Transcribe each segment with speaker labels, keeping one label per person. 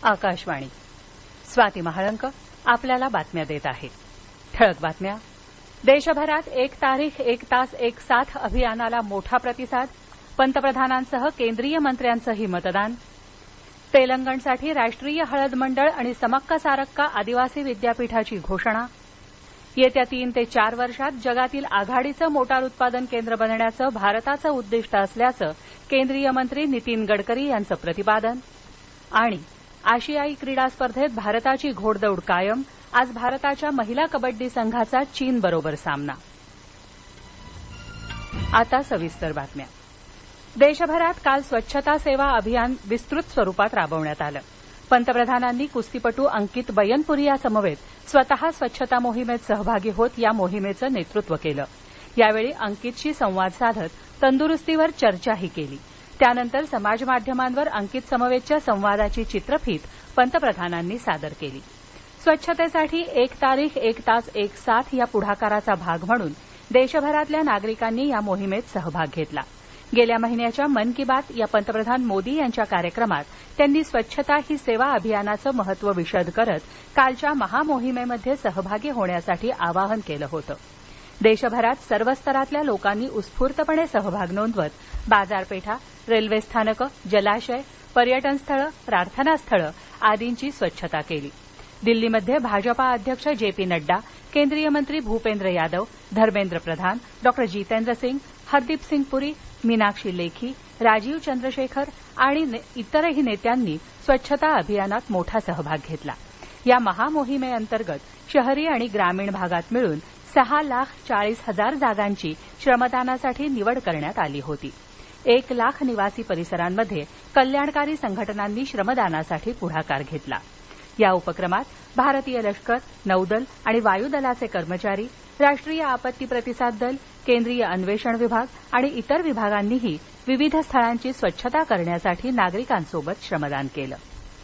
Speaker 1: आकाशवाणी. स्वाती महाळंक आपल्याला बातम्या देत आहे. ठळक बातम्या. देशभरात एक तारीख एक तास एक साथ अभियानाला मोठा प्रतिसाद. पंतप्रधानांसह केंद्रीय मंत्र्यांचंही मतदान. तेलंगणसाठी राष्ट्रीय हळद मंडळ आणि समक्का सारक्का आदिवासी विद्यापीठाची घोषणा. येत्या 3 ते 4 वर्षात जगातील आघाडीचं मोटार उत्पादन केंद्र बनण्याचं भारताचं उद्दिष्ट असल्याचं केंद्रीय मंत्री नितीन गडकरी यांचं प्रतिपादन. आणि आशियाई क्रीडा स्पर्धेत भारताची घोडदौड कायम. आज भारताच्या महिला कबड्डी संघाचा चीनबरोबर सामना. आता सविस्तर बातम्या. देशभरात काल स्वच्छता सेवा अभियान विस्तृत स्वरूपात राबवण्यात आलं. पंतप्रधानांनी कुस्तीपटू अंकित बयनपुरिया समवेत स्वतः स्वच्छता मोहिमेत सहभागी होत या मोहिमेचं नेतृत्व केलं. यावेळी अंकितशी संवाद साधत तंदुरुस्तीवर चर्चाही केली. त्यानंतर समाज माध्यमांवर अंकित समवेतच्या संवादाची चित्रफीत पंतप्रधानांनी सादर केली. स्वच्छतेसाठी एक तारीख एक तास एक साथ या पुढाकाराचा भाग म्हणून देशभरातल्या नागरिकांनी या मोहिमेत सहभाग घेतला. गेल्या महिन्याच्या मन की बात या पंतप्रधान मोदी यांच्या कार्यक्रमात त्यांनी स्वच्छता ही सेवा अभियानाचं महत्त्व विशद करत कालच्या महामोहिमेमध्ये सहभागी होण्यासाठी आवाहन केलं होतं. देशभरात सर्व स्तरातल्या लोकांनी उत्स्फूर्तपणे सहभाग नोंदवत बाजारपेठा, रेल्वे स्थानकं, जलाशय, पर्यटन स्थळं, प्रार्थना स्थळं आदींची स्वच्छता केली. दिल्लीमध्ये भाजपा अध्यक्ष जे.पी. नड्डा, केंद्रीय मंत्री भूपेंद्र यादव, धर्मेंद्र प्रधान, डॉ. जितेंद्र सिंग, हरदीप सिंग पुरी, मीनाक्षी लेखी, राजीव चंद्रशेखर आणि इतरही नेत्यांनी स्वच्छता अभियानात मोठा सहभाग घेतला. या महामोहिमेअंतर्गत शहरी आणि ग्रामीण भागात मिळून 6,40,000 जागांची श्रमदानासाठी निवड करण्यात आली होती. 1 लाख निवासी परिसरांमध्ये कल्याणकारी संघटनांनी श्रमदानासाठी पुढाकार घेतला. या उपक्रमात भारतीय लष्कर, नौदल आणि वायुदलाचे कर्मचारी, राष्ट्रीय आपत्ती प्रतिसाद दल, केंद्रीय अन्वेषण विभाग आणि इतर विभागांनीही विविध स्थळांची स्वच्छता करण्यासाठी नागरिकांसोबत श्रमदान केलं.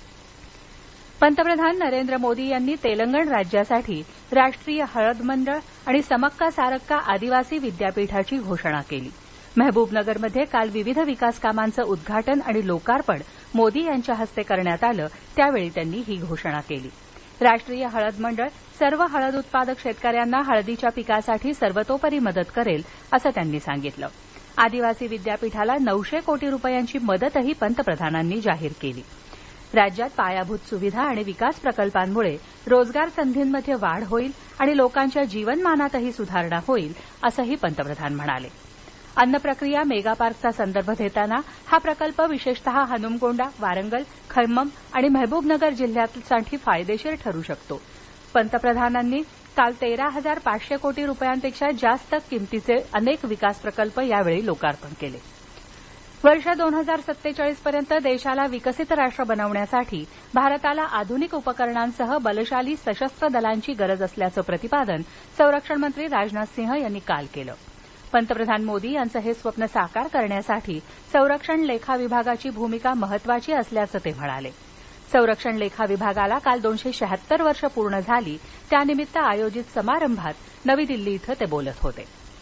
Speaker 1: पंतप्रधान नरेंद्र मोदी यांनी तेलंगण राज्यासाठी राष्ट्रीय हळद मंडळ आणि समक्का सारक्का आदिवासी विद्यापीठाची घोषणा केली. मेहबूबनगरमध्ये काल विविध विकास कामांचं उद्घाटन आणि लोकार्पण मोदी यांच्या हस्ते करण्यात आलं. त्यावेळी त्यांनी ही घोषणा केली. राष्ट्रीय हळद मंडळ सर्व हळद उत्पादक शेतकऱ्यांना हळदीच्या पिकासाठी सर्वतोपरी मदत करेल असं त्यांनी सांगितलं. आदिवासी विद्यापीठाला 900 कोटी रुपयांची मदतही पंतप्रधानांनी जाहीर केली. राज्यात पायाभूत सुविधा आणि विकास प्रकल्पांमुळे रोजगार संधींमध्ये वाढ होईल आणि लोकांच्या जीवनमानातही सुधारणा होईल असंही पंतप्रधान म्हणाले. अन्न प्रक्रिया मेगा पार्कचा संदर्भ देताना हा प्रकल्प विशेषतः हनुमकोंडा, वारंगल, खम्मम आणि मेहबूबनगर जिल्ह्यांसाठी फायदेशीर ठरू शकतो. पंतप्रधानांनी काल 13,500 कोटी रुपयांपेक्षा जास्त किमतीचे अनेक विकास प्रकल्प यावेळी लोकार्पण केले. वर्ष 2047 पर्यंत देशाला विकसित राष्ट्र बनवण्यासाठी भारताला आधुनिक उपकरणांसह बलशाली सशस्त्र दलांची गरज असल्याचं प्रतिपादन संरक्षण मंत्री राजनाथ सिंह यांनी काल केलं. पंतप्रधान मोदी यांचं हे स्वप्न साकार करण्यासाठी संरक्षण लेखा विभागाची भूमिका महत्वाची असल्याचं ते म्हणाले. संरक्षण लेखा विभागाला काल 276 वर्ष पूर्ण झाली. त्यानिमित्त आयोजित समारंभात नवी दिल्ली इथं ते बोलत होते.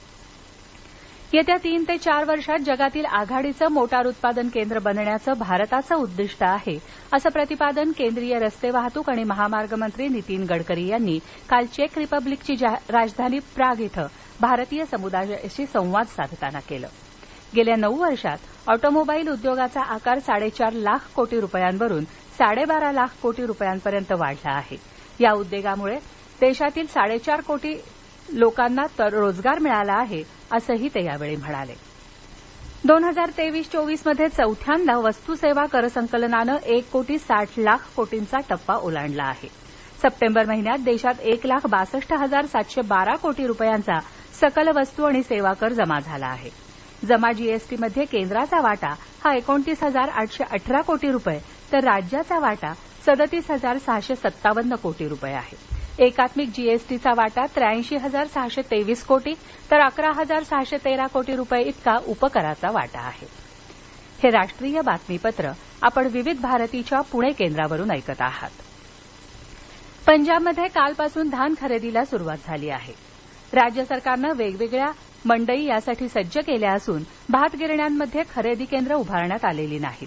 Speaker 1: येत्या 3 ते 4 वर्षात जगातील आघाडीचं मोटार उत्पादन केंद्र बनण्याचं भारताचं उद्दिष्ट आहे असं प्रतिपादन केंद्रीय रस्ते वाहतूक आणि महामार्ग मंत्री नितीन गडकरी यांनी काल चेक रिपब्लिकची राजधानी प्राग इथं भारतीय समुदायाशी संवाद साधताना केलं. गेल्या 9 वर्षात ऑटोमोबाईल उद्योगाचा आकार 4.5 लाख कोटी रुपयांवरून 12.5 लाख कोटी रुपयांपर्यंत वाढला आहे. या उद्योगामुळे देशातील 4.5 कोटी लोकांना रोजगार मिळाला आहे असंही ते यावेळी म्हणाले. 2023-24 मध्ये चौथ्यांदा वस्तू सेवा कर संकलनानं 1,60,00,000 कोटींचा टप्पा ओलांडला आहे. सप्टेंबर महिन्यात देशात 1,62,712 कोटी रुपयांचा सकल वस्तू आणि सेवा कर जमा झाला आहे. जमा जीएसटीमध्ये केंद्राचा वाटा हा 29,818 कोटी रुपये तर राज्याचा वाटा 37,657 कोटी रुपये आहे. एकात्मिक जीएसटीचा वाटा 83,623 कोटी तर 11,613 कोटी रुपये इतका उपकराचा वाटा आहे. हे राष्ट्रीय बातमीपत्र आपण विविध भारतीच्या पुणे केंद्रावरून ऐकत आहात. पंजाबमध्ये कालपासून धान खरेदीला सुरुवात झाली आहे. राज्य सरकारनं वेगवेगळ्या मंडई यासाठी सज्ज केल्या असून भात गिरण्यांमध्ये खरेदी केंद्र उभारण्यात आलेली नाहीत.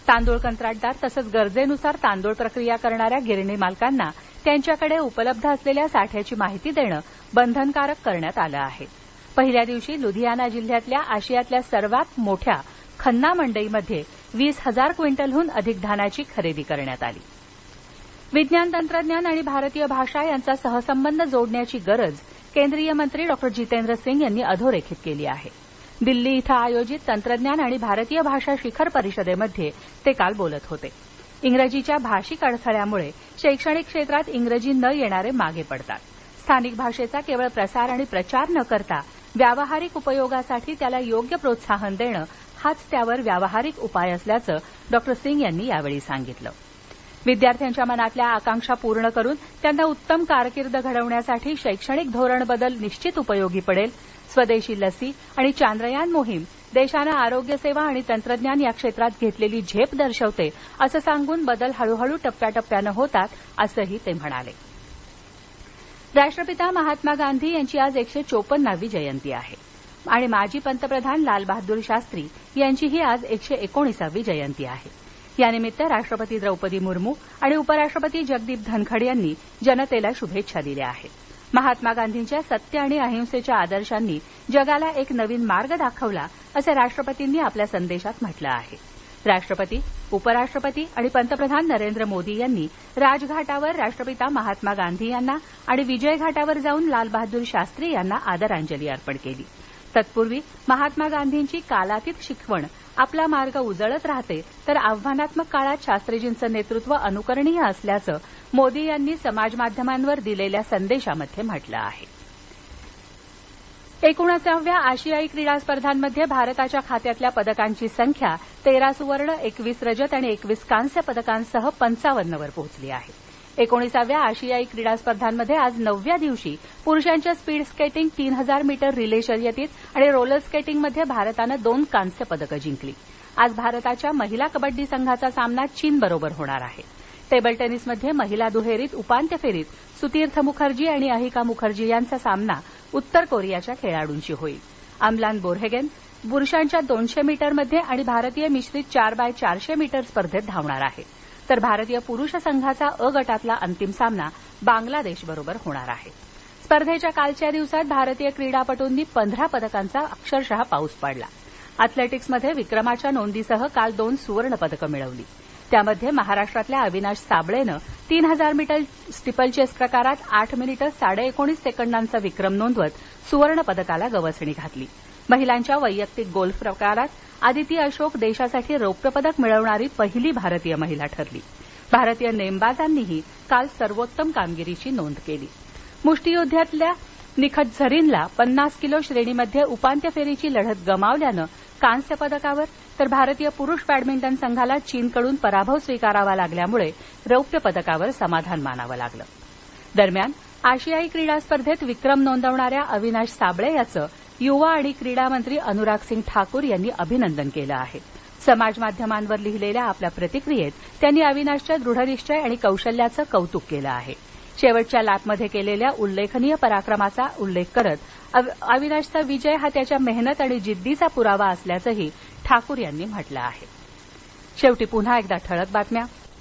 Speaker 1: तांदूळ कंत्राटदार तसंच गरजेनुसार तांदूळ प्रक्रिया करणाऱ्या गिरणी मालकांना त्यांच्याकडे उपलब्ध असलेल्या साठ्याची माहिती देणं बंधनकारक करण्यात आलं आहे. पहिल्या दिवशी लुधियाना जिल्ह्यातल्या आशियातल्या सर्वात मोठ्या खन्ना मंडईमध्ये 20,000 क्विंटलहून अधिक धानाची खरेदी करण्यात आली. विज्ञान तंत्रज्ञान आणि भारतीय भाषा यांचा सहसंबंध जोडण्याची गरज केंद्रीय मंत्री डॉक्टर जितेंद्र सिंग यांनी अधोरेखित केली आहे. दिल्ली इथं आयोजित तंत्रज्ञान आणि भारतीय भाषा शिखर परिषदेमध्ये ते काल बोलत होते. इंग्रजीच्या भाषिक अडथळ्यामुळे शैक्षणिक क्षेत्रात इंग्रजी न येणारे मागे पडतात. स्थानिक भाषेचा केवळ प्रसार आणि प्रचार न करता व्यावहारिक उपयोगासाठी त्याला योग्य प्रोत्साहन देणं हाच त्यावर व्यावहारिक उपाय असल्याचं डॉक्टर सिंग यांनी यावेळी सांगितलं. विद्यार्थ्यांच्या मनातल्या आकांक्षा पूर्ण करून त्यांना उत्तम कारकीर्द घडवण्यासाठी शैक्षणिक धोरण बदल निश्चित उपयोगी पडेल. स्वदेशी लसी आणि चांद्रयान मोहीम देशानं आरोग्य सेवा आणि तंत्रज्ञान या क्षेत्रात घेतलेली झेप दर्शवते असं सांगून बदल हळूहळू टप्प्याटप्प्यानं होतात असंही ते म्हणाले. राष्ट्रपिता महात्मा गांधी यांची आज 154वी जयंती आहे आणि माजी पंतप्रधान लालबहादूर शास्त्री यांचीही आज 119वी जयंती आहे. यानिमित्त राष्ट्रपती द्रौपदी मुर्मू आणि उपराष्ट्रपती जगदीप धनखड यांनी जनतेला शुभेच्छा दिल्या आहेत. महात्मा गांधींच्या सत्य आणि अहिंसेच्या आदर्शांनी जगाला एक नवीन मार्ग दाखवला असं राष्ट्रपतींनी आपल्या संदेशात म्हटलं आहे. राष्ट्रपती, उपराष्ट्रपती आणि पंतप्रधान नरेंद्र मोदी यांनी राजघाटावर राष्ट्रपिता महात्मा गांधी यांना आणि विजय घाटावर जाऊन लालबहादूर शास्त्री यांना आदरांजली अर्पण केली. तत्पूर्वी महात्मा गांधींची कालातीत शिकवण आपला मार्ग उजळत राहते तर आव्हानात्मक काळात शास्त्रीजींचं नेतृत्व अनुकरणीय असल्याचं मोदी यांनी समाज माध्यमांवर दिलेल्या संदेशामध्ये म्हटलं आहे. 19व्या आशियाई क्रीडा स्पर्धांमध्ये भारताच्या खात्यातल्या पदकांची संख्या 13 सुवर्ण, 21 रजत आणि 21 कांस्य पदकांसह 55वर पोहोचली आहे. 19व्या आशियाई क्रीडा स्पर्धांमध्ये आज 9व्या दिवशी पुरुषांच्या स्पीड स्केटिंग, 3000 मीटर रिले शर्यतीत आणि रोलर स्केटिंगमध्ये भारतानं 2 कांस्य पदकं जिंकली. आज भारताच्या महिला कबड्डी संघाचा सामना चीनबरोबर होणार आहे. टेबल टेनिसमध्ये महिला दुहेरीत उपांत्य फेरीत सुतीर्थ मुखर्जी आणि अहिका मुखर्जी यांचा सामना उत्तर कोरियाच्या खेळाडूंशी होईल. अमलान बोरहेगेन पुरुषांच्या 200 मीटरमध्ये आणि भारतीय मिश्रित 4x400 मीटर स्पर्धेत धावणार आहे. तर भारतीय पुरुष संघाचा अ गटातला अंतिम सामना बांगलादेशबरोबर होणार आहे. स्पर्धेच्या कालच्या दिवसात भारतीय क्रीडापटूंनी 15 पदकांचा अक्षरशः पाऊस पाडला. अथलेटिक्समध्ये विक्रमाच्या नोंदीसह काल 2 सुवर्ण पदकं मिळवली. त्यामध्ये महाराष्ट्रातल्या अविनाश साबळेनं 3000 मीटर स्टिपलचेस प्रकारात 8 मिनिटं 19.5 सेकंदांचा विक्रम नोंदवत सुवर्ण पदकाला गवसणी घातली. महिलांच्या वैयक्तिक गोल्फ प्रकारात आदिती अशोक देशासाठी रौप्य पदक मिळवणारी पहिली भारतीय महिला ठरली. भारतीय नेमबाजांनीही काल सर्वोत्तम कामगिरीची नोंद केली. मुष्टियुद्धातल्या निखत झरीनला 50 किलो श्रेणीमध्ये उपांत्य फेरीची लढत गमावल्यानं कांस्य पदकावर तर भारतीय पुरुष बॅडमिंटन संघाला चीनकडून पराभव स्वीकारावा लागल्यामुळे रौप्य पदकावर समाधान मानावं लागलं. दरम्यान आशियाई क्रीडा स्पर्धेत विक्रम नोंदवणाऱ्या अविनाश साबळे याचं युवा आणि क्रीडा मंत्री अनुराग सिंग ठाकूर यांनी अभिनंदन केलं आहे. समाज माध्यमांवर लिहिलेल्या आपल्या प्रतिक्रियेत त्यांनी अविनाशच्या दृढनिश्चय आणि कौशल्याचं कौतुक केलं आहे. शेवटच्या लॅपमध्ये केलेल्या उल्लेखनीय पराक्रमाचा उल्लेख करत अविनाशचा विजय हा त्याच्या मेहनत आणि जिद्दीचा पुरावा असल्याचंही ठाकूर यांनी म्हटलं आहे. शेवटी पुन्हा एकदा ठळक बातम्या.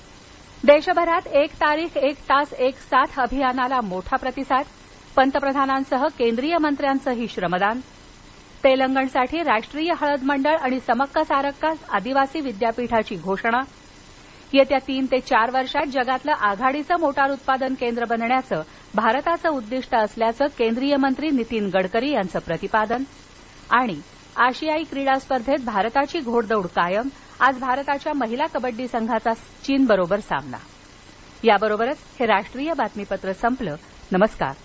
Speaker 1: देशभरात 1 तारीख 1 तास 1 साथ अभियानाला मोठा प्रतिसाद. पंतप्रधानांसह केंद्रीय मंत्र्यांचंही श्रमदान. तेलंगणसाठी राष्ट्रीय हळद मंडळ आणि समक्का सारक्का आदिवासी विद्यापीठाची घोषणा. येत्या 3 ते 4 वर्षात जगातलं आघाडीचं मोटार उत्पादन केंद्र बनण्याचं भारताचं उद्दिष्ट असल्याचं केंद्रीय मंत्री नितीन गडकरी यांचं प्रतिपादन. आणि आशियाई क्रीडा स्पर्धेत भारताची घोडदौड कायम. आज भारताच्या महिला कबड्डी संघाचा चीनबरोबर सामना. याबरोबरच हे राष्ट्रीय बातमीपत्र संपलं. नमस्कार.